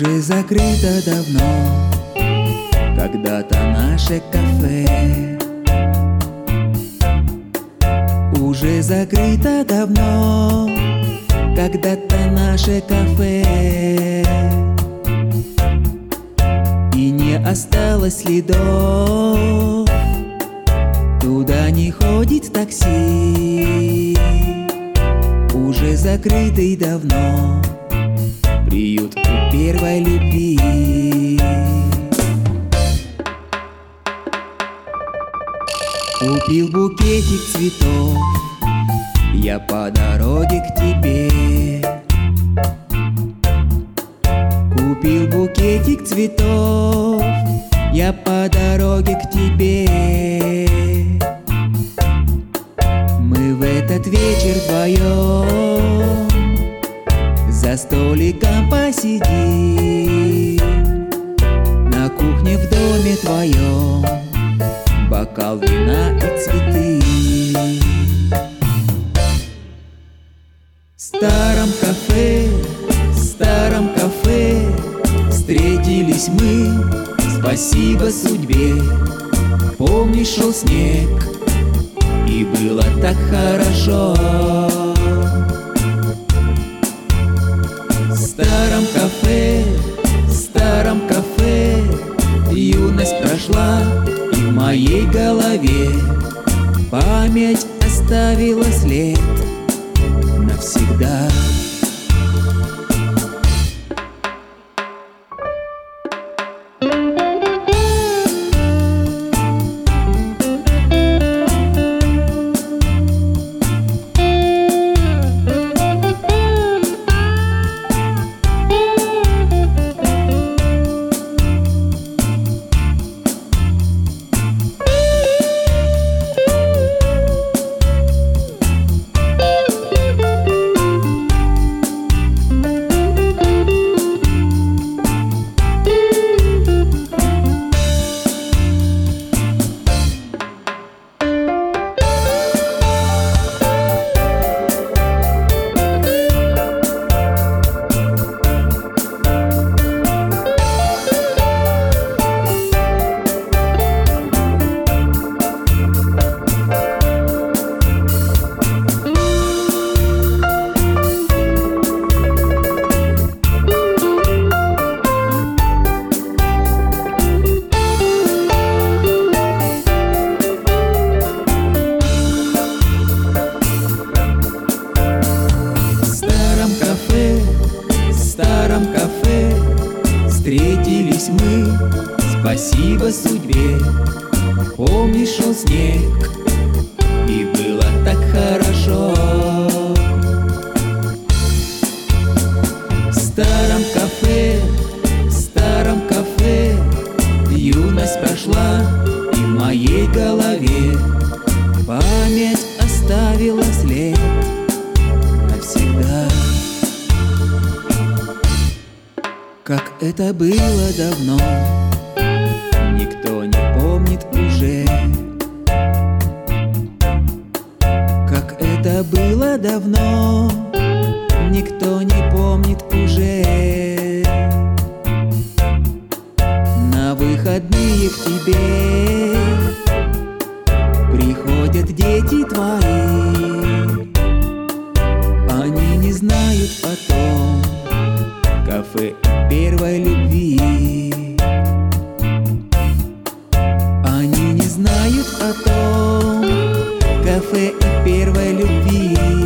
Уже закрыто давно когда-то наше кафе. Уже закрыто давно когда-то наше кафе. И не осталось следов, туда не ходит такси. Уже закрытый давно приют у первой любви. Купил букетик цветов я по дороге к тебе. Купил букетик цветов я по дороге к тебе. Мы в этот вечер вдвоем за столиком посидим на кухне в доме твоем. Бокал вина и цветы. В старом кафе встретились мы. Спасибо судьбе. Помнишь, шел снег, и было так хорошо. В старом кафе юность прошла, и в моей голове память оставила след навсегда. Встретились мы, спасибо судьбе. Помнишь, шел снег, и было так хорошо. В старом кафе юность прошла, и в моей голове память оставила след навсегда. Как это было давно, никто не помнит уже. Как это было давно, никто не помнит уже. На выходные к тебе приходят дети твои. Они не знают о том кафе первой любви. Они не знают о том кафе и первой любви.